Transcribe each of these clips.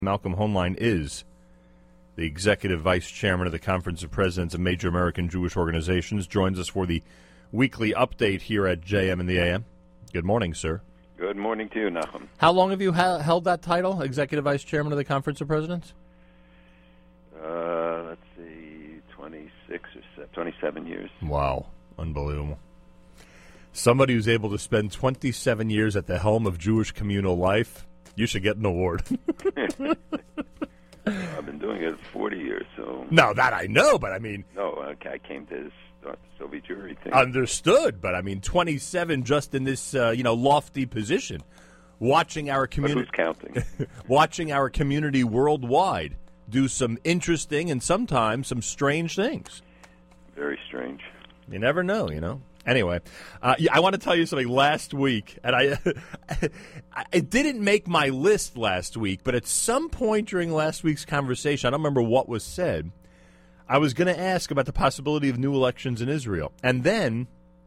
Malcolm Hoenlein is the executive vice chairman of the Conference of Presidents of Major American Jewish Organizations, joins us for the weekly update here at JM in the AM. Good morning, sir. Good morning to you, Nachum. How long have you held that title, executive vice chairman of the Conference of Presidents? Let's see, 26 or 27 years. Wow, unbelievable. Somebody who's able to spend 27 years at the helm of Jewish communal life, you should get an award. I've been doing it 40 years, so... No, that I know, but I mean... No, I came to start the Soviet Jewry thing. Understood, but I mean, 27 just in this, lofty position. Watching our community... Who's counting? Watching our community worldwide do some interesting and sometimes some strange things. Very strange. You never know, you know. Anyway, I want to tell you something. Last week, and it didn't make my list last week, but at some point during last week's conversation, I don't remember what was said, I was going to ask about the possibility of new elections in Israel. And then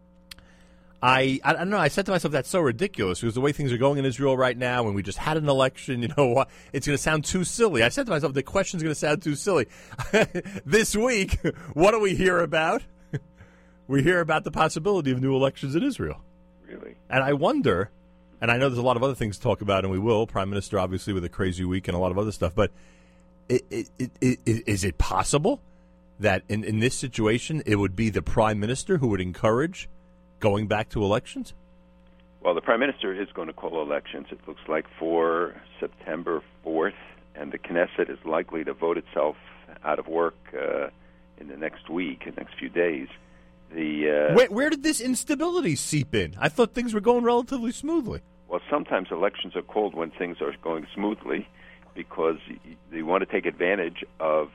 I don't know, I said to myself, that's so ridiculous because the way things are going in Israel right now, and we just had an election, you know what, it's going to sound too silly. I said to myself, the question's going to sound too silly. This week, what do we hear about? We hear about the possibility of new elections in Israel. Really? And I wonder, and I know there's a lot of other things to talk about, and we will, Prime Minister obviously with a crazy week and a lot of other stuff, but is it possible that in this situation it would be the Prime Minister who would encourage going back to elections? Well, the Prime Minister is going to call elections, it looks like, for September 4th, and the Knesset is likely to vote itself out of work in the next week, in the next few days. Where did this instability seep in? I thought things were going relatively smoothly. Well, sometimes elections are called when things are going smoothly because you want to take advantage of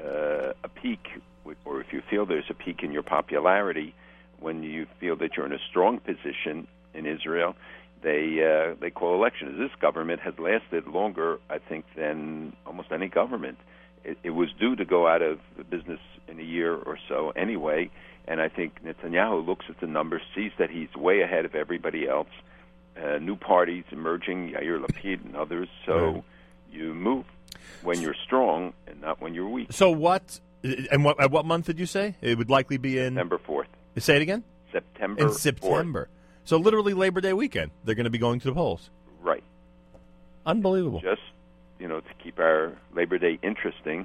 a peak, or if you feel there's a peak in your popularity, when you feel that you're in a strong position in Israel, they call elections. This government has lasted longer, I think, than almost any government. It was due to go out of business in a year or so anyway, and I think Netanyahu looks at the numbers, sees that he's way ahead of everybody else. New parties emerging, Yair Lapid and others, so you move when you're strong and not when you're weak. So at what month did you say? It would likely be in... September 4th. Say it again? September 4th. In September. So literally Labor Day weekend, they're going to be going to the polls. Right. Unbelievable. Just, to keep our Labor Day interesting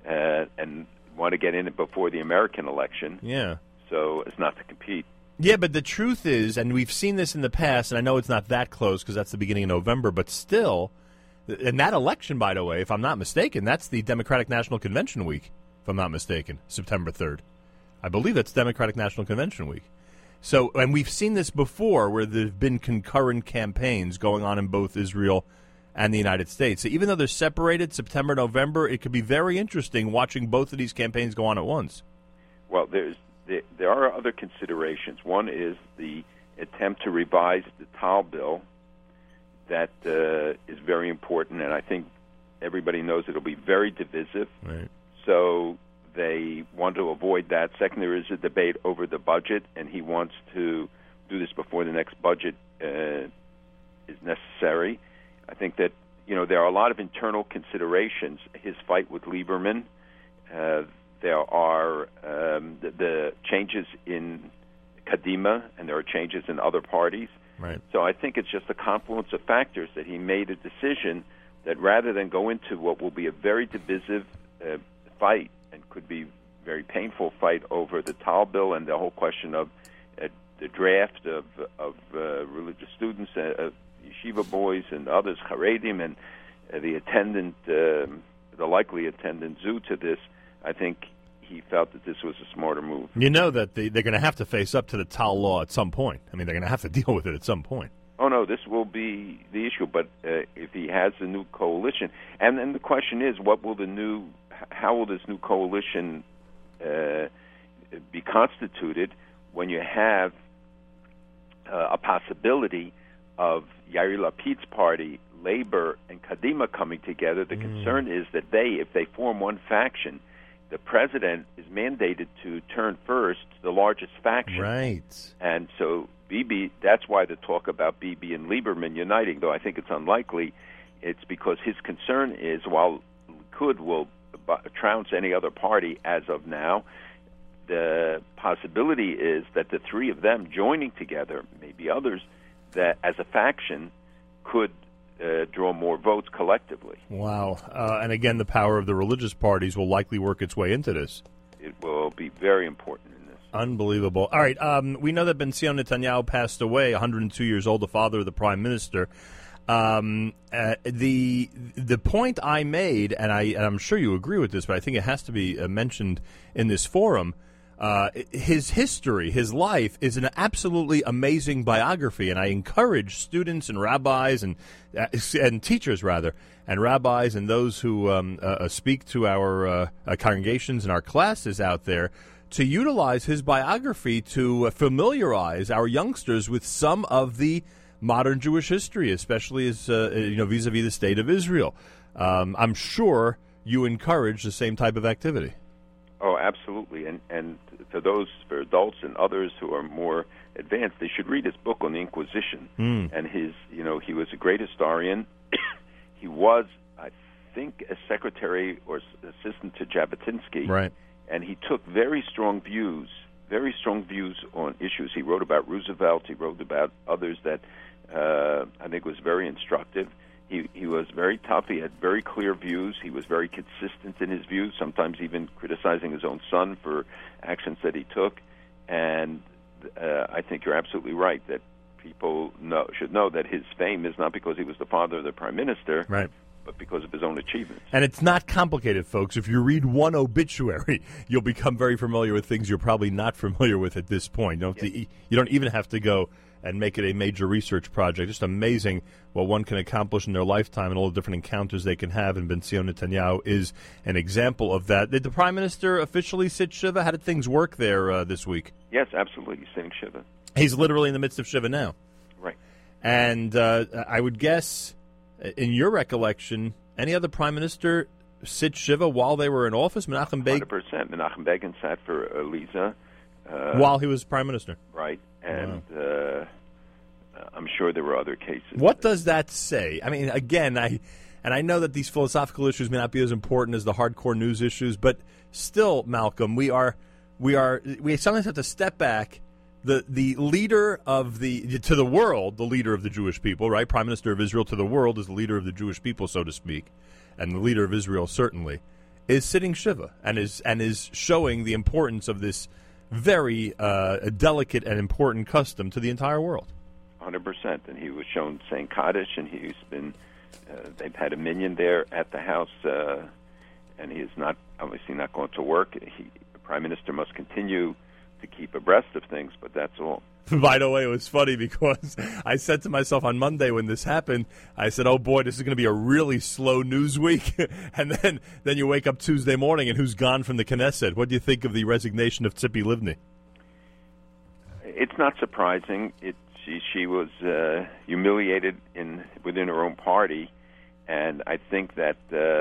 and want to get in it before the American election. Yeah. So as not to compete. Yeah, but the truth is, and we've seen this in the past, and I know it's not that close because that's the beginning of November, but still, and that election, by the way, if I'm not mistaken, that's the Democratic National Convention week, if I'm not mistaken, September 3rd. I believe that's Democratic National Convention week. So, and we've seen this before where there have been concurrent campaigns going on in both Israel and the United States. So even though they're separated, September, November, it could be very interesting watching both of these campaigns go on at once. Well, there are other considerations. One is the attempt to revise the Tal bill. That is very important, and I think everybody knows it'll be very divisive. Right. So they want to avoid that. Second, there is a debate over the budget, and he wants to do this before the next budget is necessary. I think that, there are a lot of internal considerations. His fight with Lieberman, there are the changes in Kadima, and there are changes in other parties. Right. So I think it's just a confluence of factors that he made a decision that rather than go into what will be a very divisive fight and could be very painful fight over the Tal bill and the whole question of the draft of religious students, yeshiva boys and others, Haredim, and the likely attendant zoo to this, I think he felt that this was a smarter move. You know that they're going to have to face up to the Tal law at some point. I mean, they're going to have to deal with it at some point. Oh, no, this will be the issue. But if he has a new coalition, and then the question is, how will this new coalition be constituted when you have a possibility of Yair Lapid's party, Labor, and Kadima coming together? The concern is that if they form one faction, the president is mandated to turn first to the largest faction. Right. And so Bibi, that's why the talk about Bibi and Lieberman uniting, though I think it's unlikely, It's because his concern is, while Likud will trounce any other party as of now, the possibility is that the three of them joining together, maybe others, that as a faction could draw more votes collectively. Wow. And again, the power of the religious parties will likely work its way into this. It will be very important in this. Unbelievable. All right. We know that Benzion Netanyahu passed away, 102 years old, the father of the prime minister. The point I made, and I'm sure you agree with this, but I think it has to be mentioned in this forum, his history, his life is an absolutely amazing biography, and I encourage students and rabbis and teachers, rather, and rabbis and those who speak to our congregations and our classes out there to utilize his biography to familiarize our youngsters with some of the modern Jewish history, especially as vis-a-vis the state of Israel. I'm sure you encourage the same type of activity. Oh, absolutely. And for adults and others who are more advanced, they should read his book on the Inquisition. And he was a great historian. He was, I think, a secretary or assistant to Jabotinsky. Right. And he took very strong views on issues. He wrote about Roosevelt. He wrote about others that I think was very instructive. He was very tough. He had very clear views. He was very consistent in his views, sometimes even criticizing his own son for actions that he took. And I think you're absolutely right that people should know that his fame is not because he was the father of the prime minister, right, but because of his own achievements. And it's not complicated, folks. If you read one obituary, you'll become very familiar with things you're probably not familiar with at this point. You don't even have to go and make it a major research project. Just amazing what one can accomplish in their lifetime and all the different encounters they can have, and Benzion Netanyahu is an example of that. Did the Prime Minister officially sit Shiva? How did things work there this week? Yes, absolutely. He's sitting Shiva. He's literally in the midst of Shiva now. Right. And I would guess, in your recollection, any other Prime Minister sit Shiva while they were in office? Menachem Begin? 100%. Menachem Begin sat for Eliza. While he was Prime Minister. Right. And I'm sure there were other cases. What does that say? I mean, again, I know that these philosophical issues may not be as important as the hardcore news issues, but still, Malcolm, we sometimes have to step back. The leader of to the world, the leader of the Jewish people, right? Prime Minister of Israel to the world is the leader of the Jewish people, so to speak, and the leader of Israel certainly is sitting Shiva and is showing the importance of this very delicate and important custom to the entire world. 100%. And he was shown saying Kaddish, and he's been. They've had a minyan there at the house, and he is obviously not going to work. The Prime Minister must continue to keep abreast of things, but that's all. By the way, it was funny because I said to myself on Monday when this happened, I said, oh boy, this is going to be a really slow news week. And then you wake up Tuesday morning and who's gone from the Knesset? What do you think of the resignation of Tzipi Livni? It's not surprising. She was humiliated within her own party, and I think that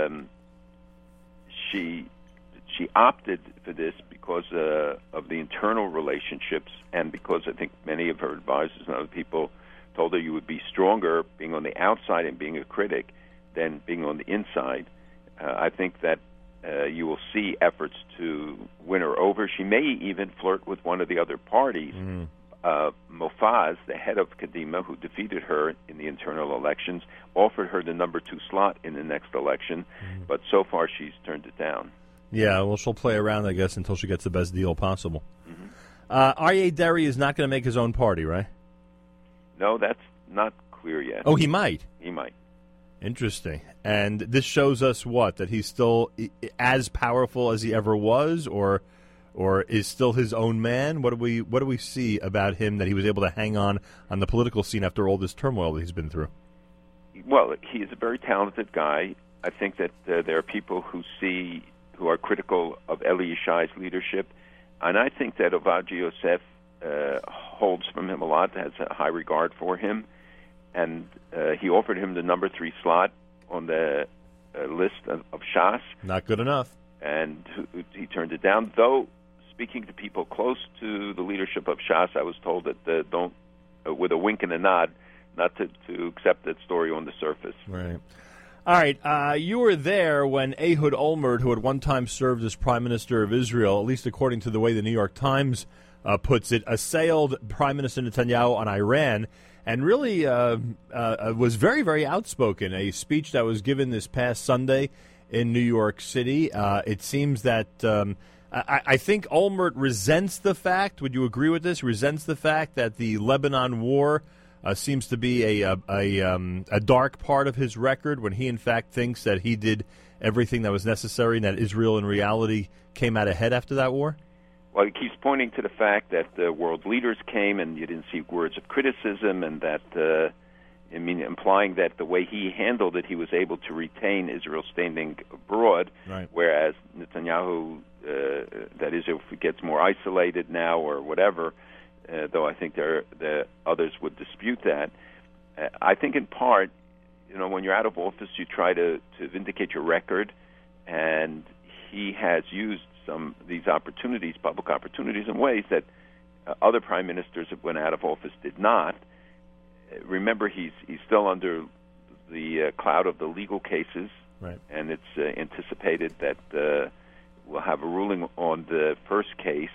she opted for this because of the internal relationships, and because I think many of her advisors and other people told her you would be stronger being on the outside and being a critic than being on the inside. I think that you will see efforts to win her over. She may even flirt with one of the other parties. Mofaz, the head of Kadima, who defeated her in the internal elections, offered her the number 2 slot in the next election, but so far she's turned it down. Yeah, well, she'll play around, I guess, until she gets the best deal possible. Aryeh Deri is not going to make his own party, right? No, that's not clear yet. Oh, he might? He might. Interesting. And this shows us what? That he's still as powerful as he ever was, or is still his own man? What do we see about him that he was able to hang on the political scene after all this turmoil that he's been through? Well, he is a very talented guy. I think that there are people who are critical of Eli Yishai's leadership, and I think that Ovadia Yosef holds from him a lot, has a high regard for him, and he offered him the number 3 slot on the list of Shas. Not good enough. And he turned it down, though. Speaking to people close to the leadership of Shas, I was told that don't, with a wink and a nod, not to accept that story on the surface. Right. All right, you were there when Ehud Olmert, who at one time served as Prime Minister of Israel, at least according to the way the New York Times puts it, assailed Prime Minister Netanyahu on Iran and really was very, very outspoken. A speech that was given this past Sunday in New York City. It seems that I think Olmert resents the fact, would you agree with this, resents the fact that the Lebanon war seems to be a dark part of his record when he, in fact, thinks that he did everything that was necessary and that Israel, in reality, came out ahead after that war? Well, he keeps pointing to the fact that the world leaders came and you didn't see words of criticism, and that, implying that the way he handled it, he was able to retain Israel standing abroad, right. Whereas Netanyahu, that Israel gets more isolated now or whatever, though I think the others would dispute that. I think in part, when you're out of office, you try to vindicate your record, and he has used these opportunities, public opportunities, in ways that other prime ministers that went out of office did not. Remember, he's still under the cloud of the legal cases, right. And it's anticipated that we'll have a ruling on the first case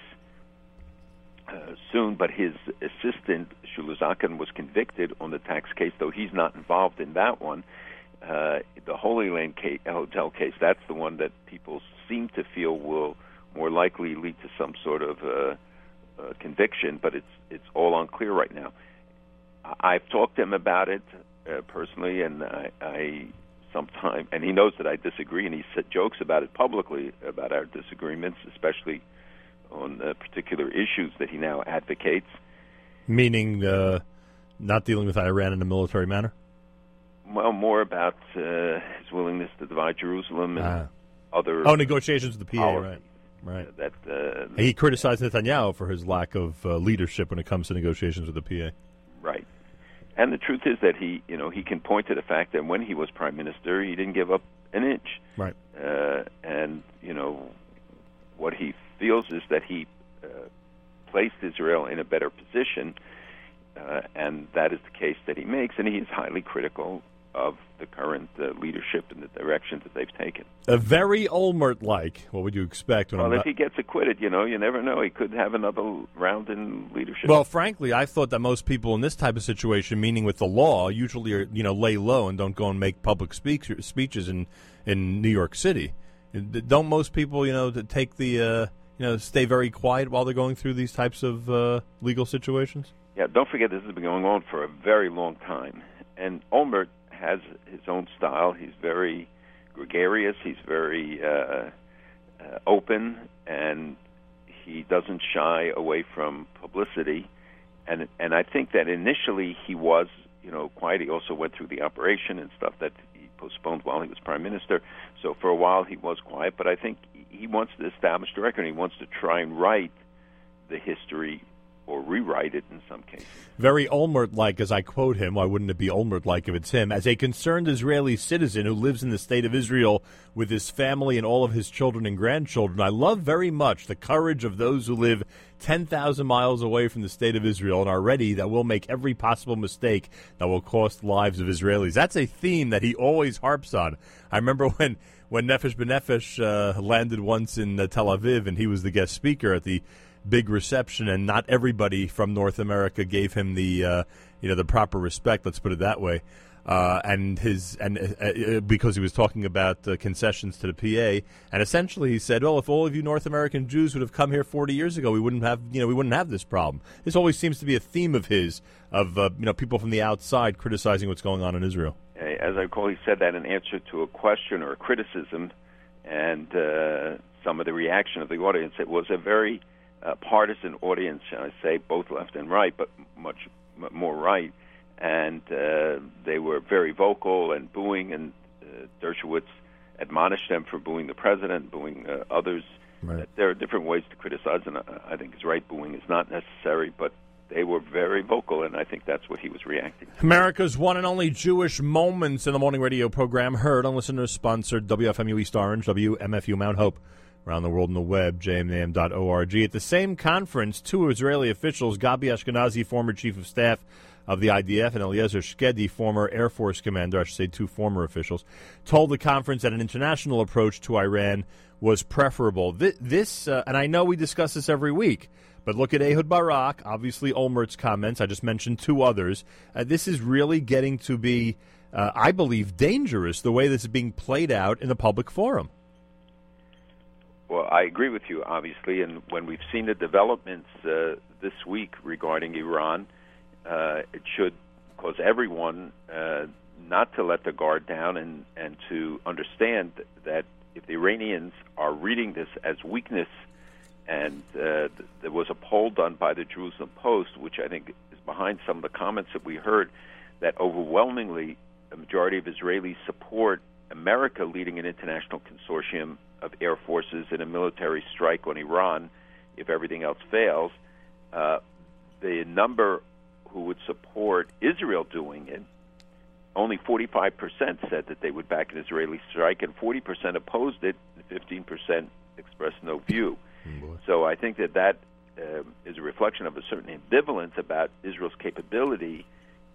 soon, but his assistant, Shula Zaken, was convicted on the tax case, though he's not involved in that one. The Holy Land hotel case, that's the one that people seem to feel will more likely lead to some sort of conviction, but it's all unclear right now. I've talked to him about it personally, and I sometimes, and he knows that I disagree, and he jokes about it publicly, about our disagreements, especially on particular issues that he now advocates. Meaning not dealing with Iran in a military manner? Well, more about his willingness to divide Jerusalem and other... negotiations with the PA, policy. Right. That he criticized Netanyahu for his lack of leadership when it comes to negotiations with the PA. Right. And the truth is that he can point to the fact that when he was prime minister, he didn't give up an inch. Right. And, what he feels is that he placed Israel in a better position, and that is the case that he makes, and he is highly critical of the current leadership and the direction that they've taken. A very Olmert-like. What would you expect? If he gets acquitted, you never know. He could have another round in leadership. Well, frankly, I thought that most people in this type of situation, meaning with the law, usually are, lay low and don't go and make public speeches in New York City. Don't most people, take the, stay very quiet while they're going through these types of legal situations? Yeah, don't forget this has been going on for a very long time. And Olmert has his own style. He's very gregarious. He's very open, and he doesn't shy away from publicity. And I think that initially he was, quiet. He also went through the operation and stuff that he postponed while he was prime minister. So for a while he was quiet. But I think he wants to establish the record. He wants to try and write the history or rewrite it in some cases. Very Olmert-like, as I quote him. Why wouldn't it be Olmert-like if it's him? As a concerned Israeli citizen who lives in the state of Israel with his family and all of his children and grandchildren, I love very much the courage of those who live 10,000 miles away from the state of Israel and are ready that will make every possible mistake that will cost lives of Israelis. That's a theme that he always harps on. I remember when Nefesh B'Nefesh landed once in Tel Aviv, and he was the guest speaker at the big reception, and not everybody from North America gave him the the proper respect. Let's put it that way. Because he was talking about concessions to the PA, and essentially he said, "Well, if all of you North American Jews would have come here 40 years ago, we wouldn't have this problem." This always seems to be a theme of his, of people from the outside criticizing what's going on in Israel. As I recall, he said that in answer to a question or a criticism, and some of the reaction of the audience. It was a very partisan audience, shall I say, both left and right, but much more right. And they were very vocal and booing, and Dershowitz admonished them for booing the president, booing others. Right. There are different ways to criticize, and I think he's right, booing is not necessary, but they were very vocal, and I think that's what he was reacting to. America's one and only Jewish Moments in the Morning radio program, heard on listeners-sponsored WFMU East Orange, WMFU Mount Hope. Around the world on the web, jmnam.org. At the same conference, two Israeli officials, Gabi Ashkenazi, former chief of staff of the IDF, and Eliezer Shkedi, former Air Force commander, I should say two former officials, told the conference that an international approach to Iran was preferable. This and I know we discuss this every week, but look at Ehud Barak, obviously Olmert's comments. I just mentioned two others. This is really getting to be, I believe, dangerous, the way this is being played out in the public forum. Well, I agree with you, obviously, and when we've seen the developments this week regarding Iran, it should cause everyone not to let the guard down and to understand that if the Iranians are reading this as weakness, and there was a poll done by the Jerusalem Post, which I think is behind some of the comments that we heard, that overwhelmingly a majority of Israelis support America leading an international consortium of air forces in a military strike on Iran if everything else fails. The number who would support Israel doing it, only 45% said that they would back an Israeli strike, and 40% opposed it, and 15% expressed no view. So I think that is a reflection of a certain ambivalence about Israel's capability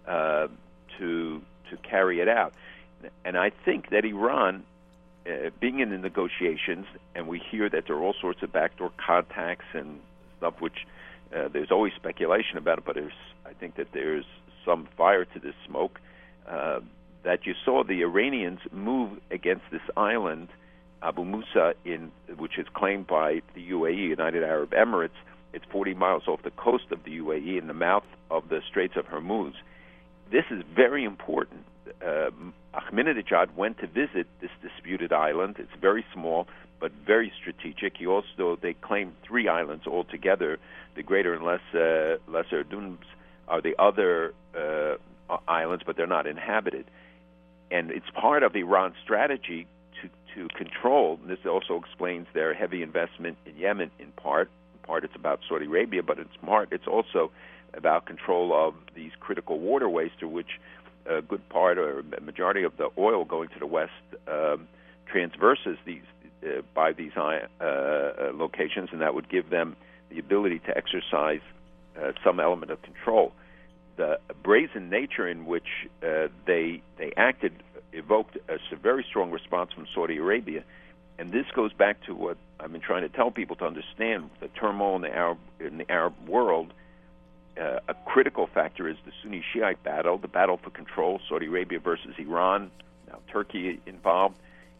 to carry it out. And I think that Iran, being in the negotiations, and we hear that there are all sorts of backdoor contacts and stuff, which there's always speculation about it, but I think that there's some fire to this smoke, that you saw the Iranians move against this island, Abu Musa, which is claimed by the UAE, United Arab Emirates. It's 40 miles off the coast of the UAE in the mouth of the Straits of Hormuz. This is very important. Ahmadinejad went to visit this disputed island. It's very small, but very strategic. They claim 3 islands altogether. The Greater and Lesser Dunes are the other islands, but they're not inhabited. And it's part of Iran's strategy to control. And this also explains their heavy investment in Yemen in part. In part, it's about Saudi Arabia, but it's also about control of these critical waterways through which a good part or a majority of the oil going to the west transverses by these locations, and that would give them the ability to exercise some element of control. The brazen nature in which they acted evoked a very strong response from Saudi Arabia, and this goes back to what I've been trying to tell people to understand: the turmoil in the Arab world. A critical factor is the Sunni-Shiite battle, the battle for control, Saudi Arabia versus Iran, now Turkey involved.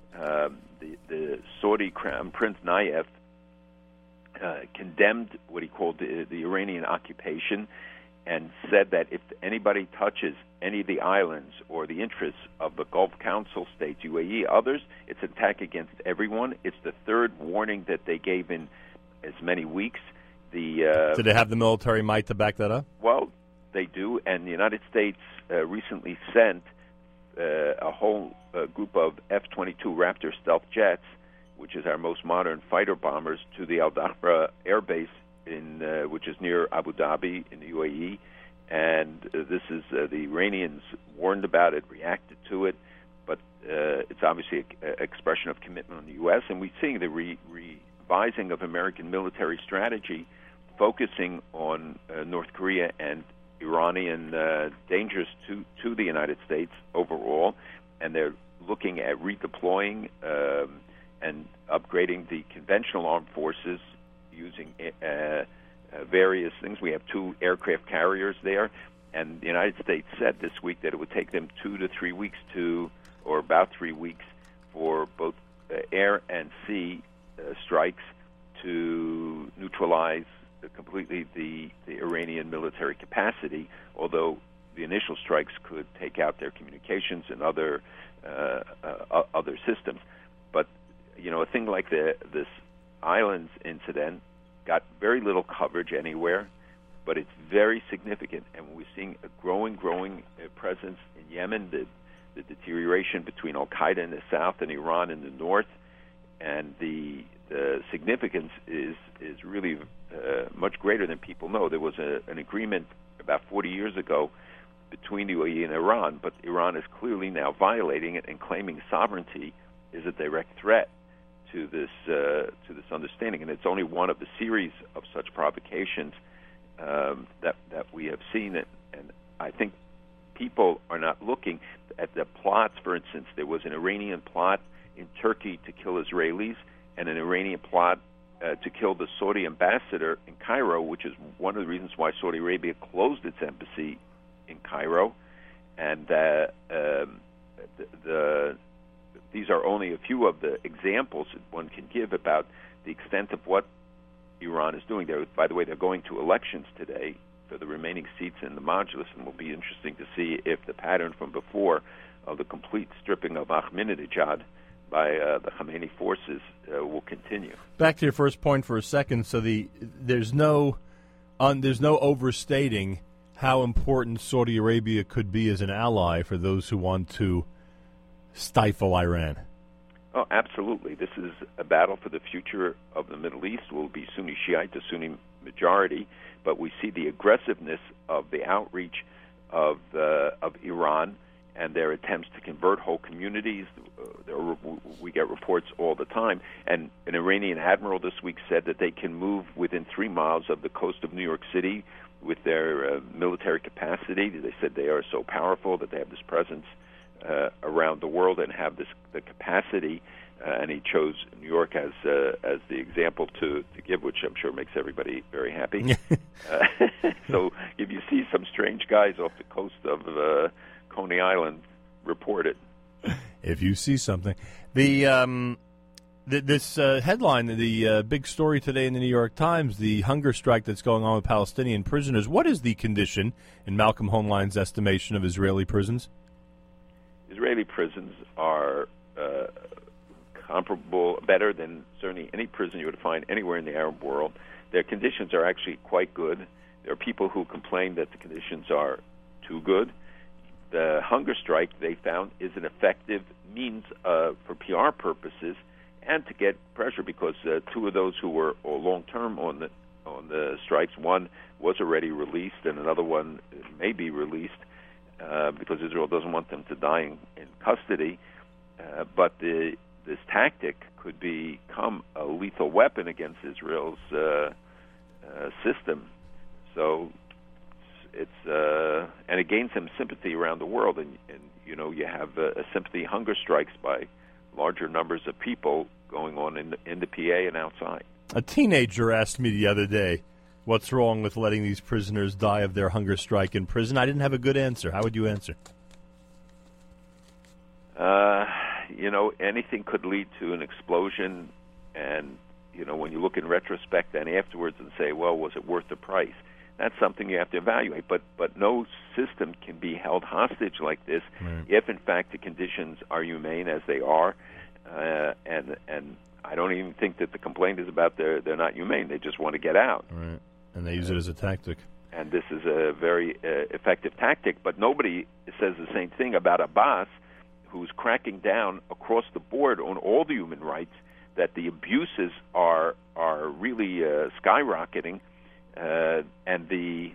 The Saudi Crown Prince Nayef condemned what he called the Iranian occupation and said that if anybody touches any of the islands or the interests of the Gulf Council states, UAE, others, it's an attack against everyone. It's the third warning that they gave in as many weeks. Did they have the military might to back that up? Well, they do, and the United States recently sent a whole group of F-22 Raptor stealth jets, which is our most modern fighter bombers, to the Al Dhafra Air Base, which is near Abu Dhabi in the UAE. And this is the Iranians warned about it, reacted to it, but it's obviously an expression of commitment on the U.S., and we're seeing the revising of American military strategy, focusing on North Korea and Iranian dangers to the United States overall, and they're looking at redeploying and upgrading the conventional armed forces using various things. We have 2 aircraft carriers there, and the United States said this week that it would take them 2 to 3 weeks or about 3 weeks for both air and sea strikes to neutralize completely the Iranian military capacity, although the initial strikes could take out their communications and other systems. But, a thing like this islands incident got very little coverage anywhere, but it's very significant. And we're seeing a growing presence in Yemen, the deterioration between Al-Qaeda in the south and Iran in the north, and the significance is really much greater than people know. There was an agreement about 40 years ago between the UAE and Iran, but Iran is clearly now violating it, and claiming sovereignty is a direct threat to this understanding. And it's only one of the series of such provocations that we have seen. And I think people are not looking at the plots. For instance, there was an Iranian plot in Turkey to kill Israelis and an Iranian plot to kill the Saudi ambassador in Cairo, which is one of the reasons why Saudi Arabia closed its embassy in Cairo. And these are only a few of the examples that one can give about the extent of what Iran is doing. By the way, they're going to elections today for the remaining seats in the Majlis, and it will be interesting to see if the pattern from before of the complete stripping of Ahmadinejad by the Khamenei forces will continue. Back to your first point for a second. So there's no overstating how important Saudi Arabia could be as an ally for those who want to stifle Iran. Oh, absolutely. This is a battle for the future of the Middle East. Will be Sunni Shiite to Sunni majority, but we see the aggressiveness of the outreach of Iran and their attempts to convert whole communities. We get reports all the time. And an Iranian admiral this week said that they can move within 3 miles of the coast of New York City with their military capacity. They said they are so powerful that they have this presence around the world and have the capacity. And he chose New York as the example to give, which I'm sure makes everybody very happy. So if you see some strange guys off the coast of Coney Island, report it. If you see something. This headline, the big story today in the New York Times, the hunger strike that's going on with Palestinian prisoners. What is the condition, in Malcolm Hoenlein's estimation, of Israeli prisons? Israeli prisons are comparable, better than certainly any prison you would find anywhere in the Arab world. Their conditions are actually quite good. There are people who complain that the conditions are too good. The hunger strike, they found, is an effective means for PR purposes and to get pressure, because 2 of those who were long-term on the strikes, one was already released and another one may be released because Israel doesn't want them to die in custody. But this tactic could become a lethal weapon against Israel's system. So and it gains some sympathy around the world, and you have a sympathy hunger strikes by larger numbers of people going on in the PA and outside. A teenager asked me the other day, what's wrong with letting these prisoners die of their hunger strike in prison? I didn't have a good answer. How would you answer? Anything could lead to an explosion, and, when you look in retrospect and afterwards and say, well, was it worth the price? That's something you have to evaluate. But no system can be held hostage like this if, in fact, the conditions are humane as they are. And I don't even think that the complaint is about they're not humane. They just want to get out. Right. And they use it as a tactic. And this is a very effective tactic. But nobody says the same thing about Abbas, who's cracking down across the board on all the human rights, that the abuses are really skyrocketing. And they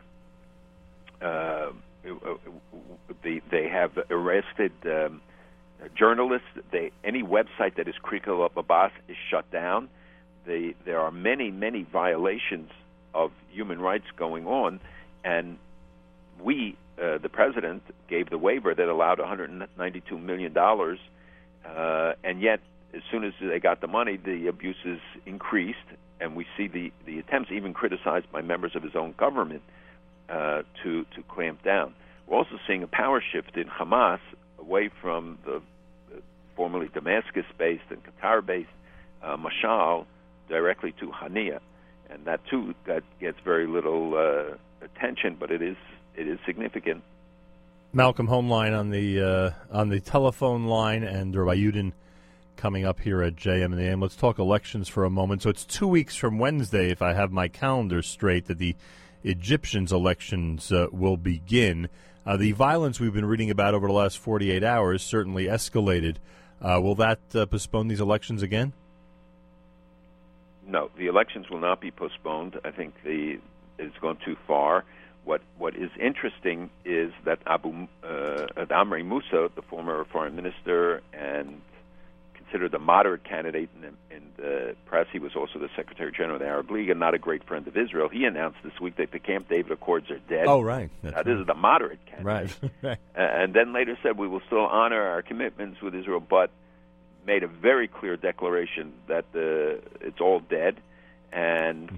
have arrested journalists. Any website that is critical of Abbas is shut down. There are many, many violations of human rights going on, and the president gave the waiver that allowed $192 million, and yet as soon as they got the money, the abuses increased, and we see the attempts, even criticized by members of his own government, to clamp down. We're also seeing a power shift in Hamas away from the formerly Damascus-based and Qatar-based Mashal directly to Hania, and that gets very little attention, but it is significant. Malcolm Hoenlein on the telephone line, and Rabbi Yudin coming up here at JM and the AM. Let's talk elections for a moment. So it's 2 weeks from Wednesday, if I have my calendar straight, that the Egyptians' elections will begin. The violence we've been reading about over the last 48 hours certainly escalated. Will that postpone these elections again? No, the elections will not be postponed. I think it's gone too far. What is interesting is that Amri Musa, the former foreign minister and considered the moderate candidate in the press. He was also the Secretary General of the Arab League and not a great friend of Israel. He announced this week that the Camp David Accords are dead. Oh, right. This is the moderate candidate. Right. And then later said, we will still honor our commitments with Israel, but made a very clear declaration that it's all dead. And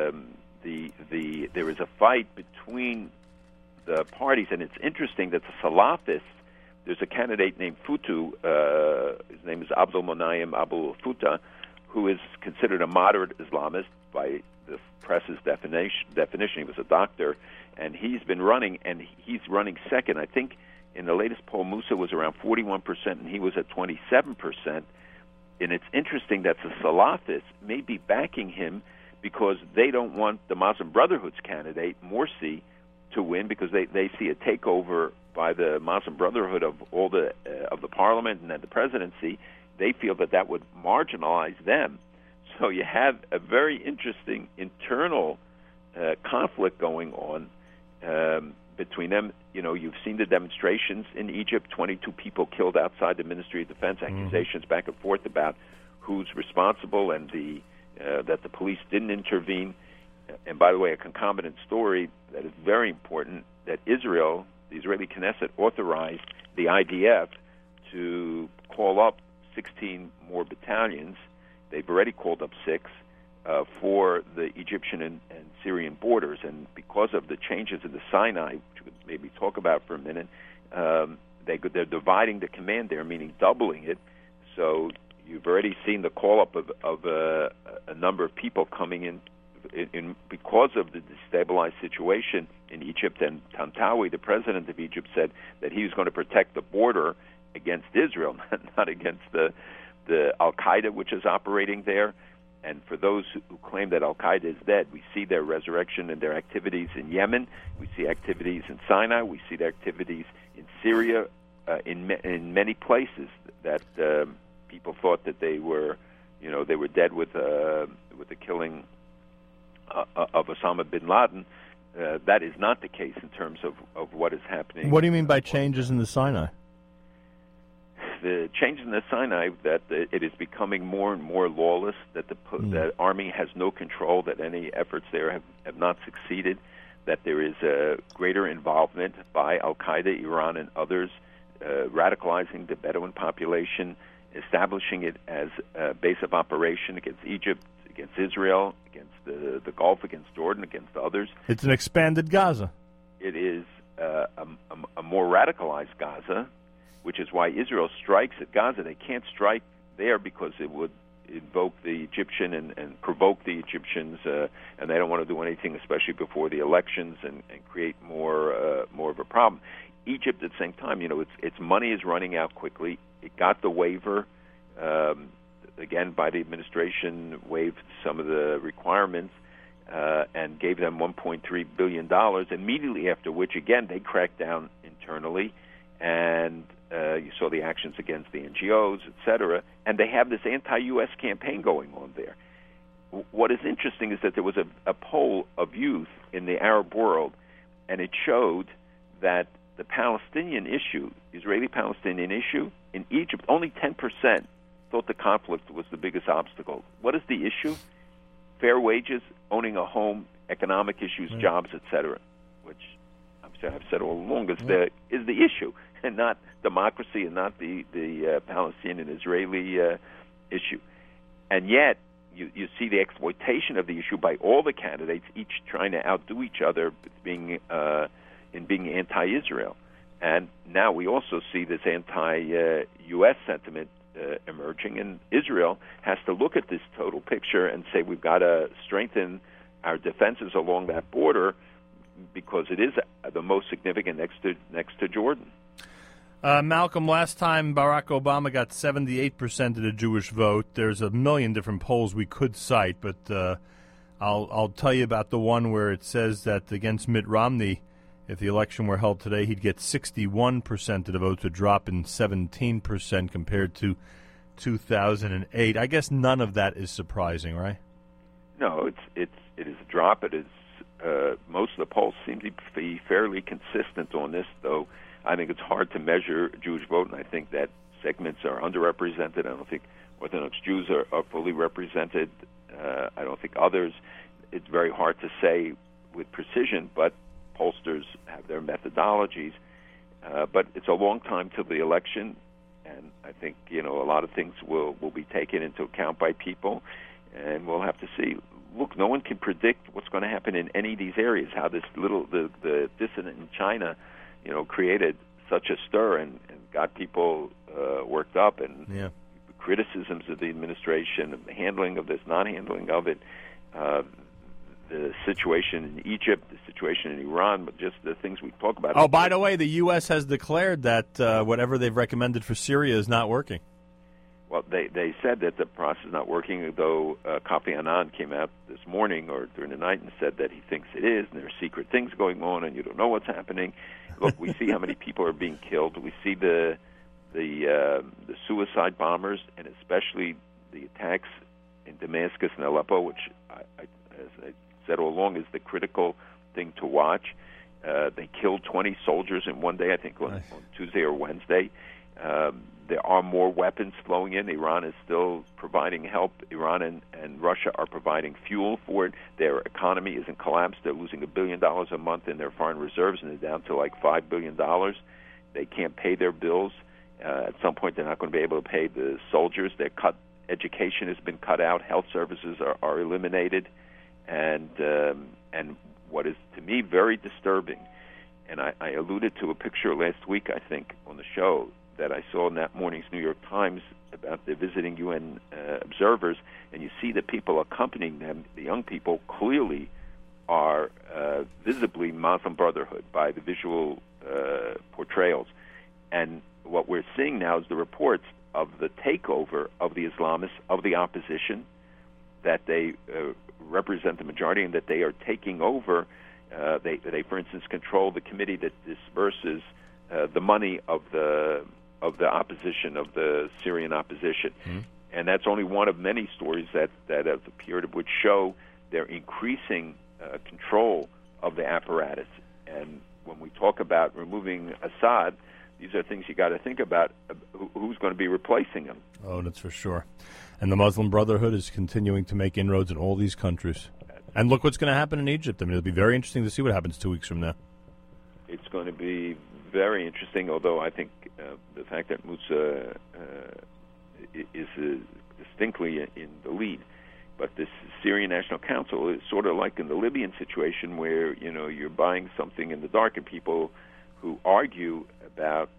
there is a fight between the parties, and it's interesting that the Salafists, there's a candidate named Futu, his name is Abdul Monayim Abu Futa, who is considered a moderate Islamist by the press's definition. He was a doctor, and he's been running, and he's running second. I think in the latest poll, Musa was around 41%, and he was at 27%. And it's interesting that the Salafists may be backing him because they don't want the Muslim Brotherhood's candidate, Morsi, to win, because they see a takeover by the Muslim Brotherhood of all the parliament and then the presidency. They feel that would marginalize them. So you have a very interesting internal conflict going on between them. You know, you've seen the demonstrations in Egypt, 22 people killed outside the Ministry of Defense, accusations back and forth about who's responsible and that the police didn't intervene. And by the way, a concomitant story that is very important, that Israel, the Israeli Knesset, authorized the IDF to call up 16 more battalions. They've already called up 6 for the Egyptian and Syrian borders. And because of the changes in the Sinai, which we could maybe talk about for a minute, they're dividing the command there, meaning doubling it. So you've already seen the call-up of a number of people coming in because of the destabilized situation in Egypt. And Tantawi, the president of Egypt, said that he was going to protect the border against Israel, not against the Al-Qaeda, which is operating there. And for those who claim that Al-Qaeda is dead, we see their resurrection and their activities in Yemen. We see activities in Sinai. We see their activities in Syria, in many places that people thought that they were dead with the killing of Osama bin Laden. That is not the case in terms of what is happening. What do you mean by changes in the Sinai? The change in the Sinai, that it is becoming more and more lawless, that the army has no control, that any efforts there have not succeeded, that there is a greater involvement by Al-Qaeda, Iran, and others, radicalizing the Bedouin population, establishing it as a base of operation against Egypt, against Israel, against the Gulf, against Jordan, against others. It's an expanded Gaza. It is a more radicalized Gaza, which is why Israel strikes at Gaza. They can't strike there because it would invoke the Egyptian and provoke the Egyptians, and they don't want to do anything, especially before the elections, and create more of a problem. Egypt, at the same time, its money is running out quickly. It got the waiver, again, by the administration, waived some of the requirements, and gave them $1.3 billion, immediately after which, again, they cracked down internally, and you saw the actions against the NGOs, etc., and they have this anti-U.S. campaign going on there. What is interesting is that there was a poll of youth in the Arab world, and it showed that the Palestinian issue, Israeli-Palestinian issue, in Egypt, only 10% thought the conflict was the biggest obstacle. What is the issue? Fair wages, owning a home, economic issues, jobs, etc., which I've said all along is the issue, and not democracy, and not the Palestinian-Israeli issue. And yet, you see the exploitation of the issue by all the candidates, each trying to outdo each other in being anti-Israel. And now we also see this anti-U.S. sentiment emerging, and Israel has to look at this total picture and say we've got to strengthen our defenses along that border because it is the most significant next to Jordan. Malcolm, last time Barack Obama got 78% of the Jewish vote. There's a million different polls we could cite, but I'll tell you about the one where it says that against Mitt Romney, if the election were held today, he'd get 61% of the votes, a drop in 17% compared to 2008. I guess none of that is surprising, right? No, it is a drop. It is most of the polls seem to be fairly consistent on this, though. I think it's hard to measure Jewish vote, and I think that segments are underrepresented. I don't think Orthodox Jews are fully represented. I don't think others. It's very hard to say with precision, but pollsters have their methodologies. But it's a long time till the election, and I think a lot of things will be taken into account by people, and we'll have to see. Look, no one can predict what's going to happen in any of these areas. How this the dissident in China, created such a stir and got people worked up, and criticisms of the administration, the handling of this, non-handling of it, the situation in Egypt, the situation in Iran, but just the things we talk about. Oh, by the way, the U.S. has declared that whatever they've recommended for Syria is not working. Well, they said that the process is not working, though Kofi Annan came out this morning or during the night and said that he thinks it is, and there are secret things going on, and you don't know what's happening. Look, we see how many people are being killed. We see the suicide bombers, and especially the attacks in Damascus and Aleppo, which, as I said all along, is the critical thing to watch. They killed 20 soldiers in one day, I think on Tuesday or Wednesday. There are more weapons flowing in. Iran is still providing help. Iran and Russia are providing fuel for it. Their economy isn't collapsed. They're losing $1 billion a month in their foreign reserves, and they're down to like $5 billion. They can't pay their bills. At some point, they're not going to be able to pay the soldiers. They're cut. Education has been cut out. Health services are eliminated. And what is, to me, very disturbing, and I alluded to a picture last week, I think, on the show, that I saw in that morning's New York Times about the visiting UN observers, and you see the people accompanying them, the young people, clearly are visibly Muslim Brotherhood by the visual portrayals. And what we're seeing now is the reports of the takeover of the Islamists, of the opposition, that they represent the majority and that they are taking over. They, for instance, control the committee that disperses the money of the opposition, of the Syrian opposition. Mm-hmm. And that's only one of many stories that have appeared, which show their increasing control of the apparatus. And when we talk about removing Assad, these are things you got to think about. Who's going to be replacing him? Oh, that's for sure. And the Muslim Brotherhood is continuing to make inroads in all these countries. And look what's going to happen in Egypt. I mean, it'll be very interesting to see what happens 2 weeks from now. It's going to be very interesting, although I think the fact that Musa is distinctly in the lead. But this Syrian National Council is sort of like in the Libyan situation where, you're buying something in the dark, and people who argue about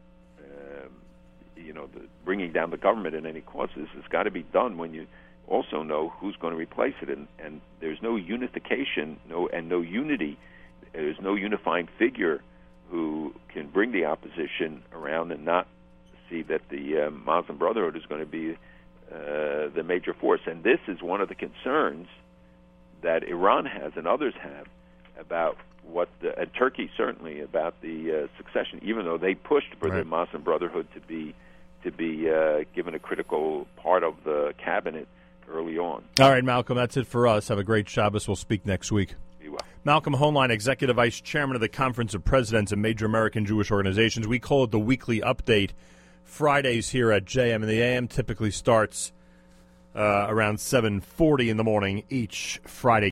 bringing down the government at any cost. This has got to be done when you also know who's going to replace it, and there's no unification, no unity. There's no unifying figure who can bring the opposition around and not see that the Muslim Brotherhood is going to be the major force. And this is one of the concerns that Iran has and others have about and Turkey certainly, about the succession, even though they pushed for the Muslim Brotherhood to be given a critical part of the cabinet early on. All right, Malcolm, that's it for us. Have a great Shabbos. We'll speak next week. Be well. Malcolm Hoenlein, Executive Vice Chairman of the Conference of Presidents of Major American Jewish Organizations. We call it the Weekly Update. Fridays here at JM, and the AM typically starts around 7:40 in the morning each Friday.